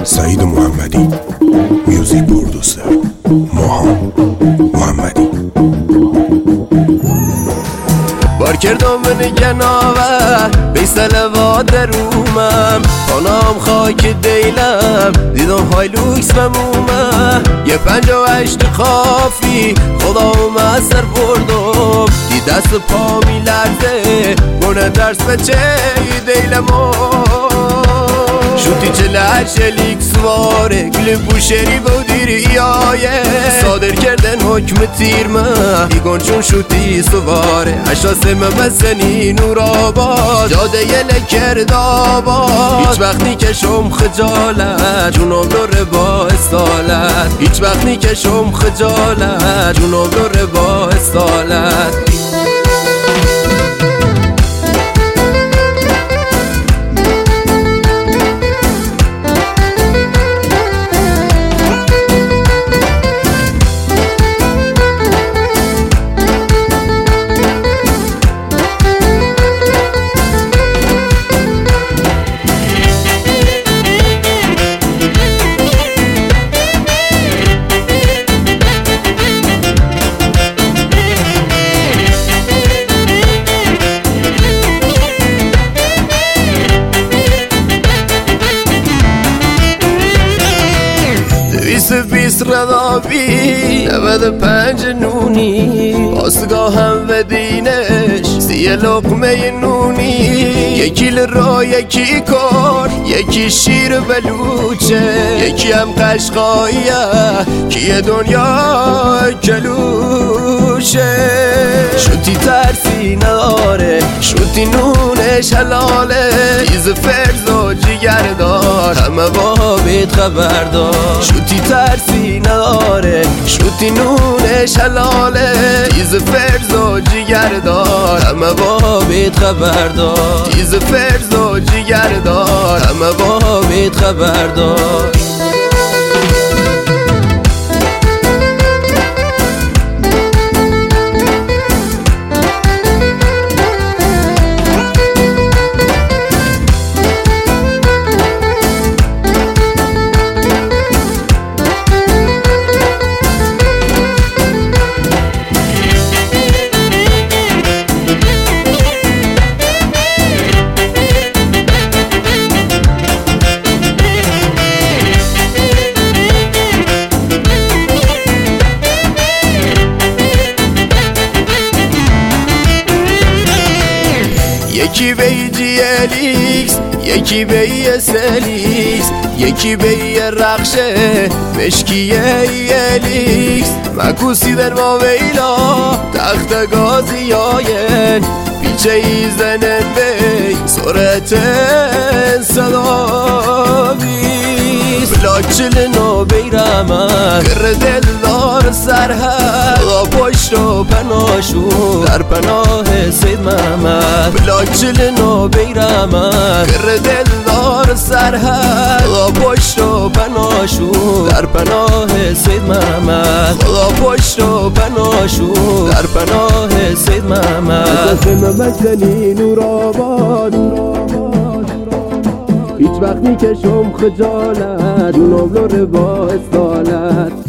سعید محمدی، میوزیک پرودوسر ماهان محمدی. بار کردم من گناوه بیسل و درومم خانم خاک دیلم دیدم های لوکس بمومه یه 58 خافی خدام از سر بردم دی دست پا می لرزه گونه درس بچه دیلمو شوتی چله شلیک سواره گل بوشری بودیری آیه صادر کردن حکم تیرمه ایگون چون شوتی سواره اشاسه ممسنی نور آباد جاده یه لکرد آباد هیچ وقت نیکشم خجالت جونم داره با استالت هیچ وقت نیکشم خجالت جونم داره با استالت بیست ردابی 95 نونی آسگاه هم و دینش 30 لقمه نونی یکی لرا یکی کار یکی شیر بلوچه یکی هم قشقاییه کیه دنیا کلوشه شوتی ترسی نداره شوتی نونش حلاله تیز فرز و جگر دار همه با بیت خبر دار شوتی ترسی نداره شوتی نونش حلاله تیز فرز و جگر دار همه با بیت خبر دار تیز فرز و جگر دار همه با بیت خبر دار یکی بی جی الیکس یکی بی سلیکس یکی بی رخشه مشکیه الیکس مکوسی در ما ویلا تخت گازی آین پیچه ای زنن بی سرطن صدا بیست بلاک چلنو بیرمن گر دلدار سرهد خدا پشت و پناشون در پناه سید محمد بلاک چلنو بیرمن گر دلدار سرهد خدا پشت و پناشون در پناه سید محمد خدا پشت و پناشون در پناه سید محمد ممسنی نور آباد هیچ وقت نیکشم خجالت جونم لور با استالت